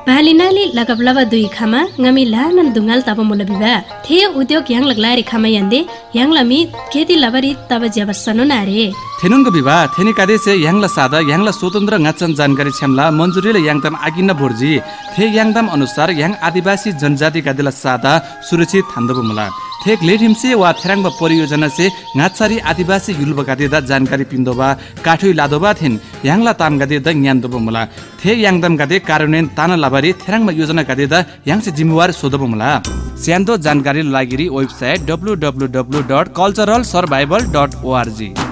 Balinali lagablava dui khama ngami lanan dungal taba mula biba the udyog yang laglari khama yande yang lami खेती लबरी तब ज्याबसनो नारे थेनुनको विवाह थेनी कादेसे यांगला सादा यांगला स्वतन्त्र ngachan जानकारी छमला मन्जुरीले याङदाम आगिन भोर्जी थे याङदाम अनुसार याङ आदिवासी जनजाति कादेला सादा सुरक्षित थान्दबमुला थेक लेठिमसे वा थेराङबा परियोजना से ngachari आदिवासी युलबा कादेदा जानकारी पिन्दोबा काठुइ लादोबा थिन याङला ताम कादेदा ज्ञानदोबमुला थे याङदाम कादे कार्यान्वयन ताना लाबारी थेराङबा योजना कादेदा याङसे जिम्मेवार सोदबमुला स्यान्दो जानकारी लागिरी वेबसाइट www.culturalsurvival.org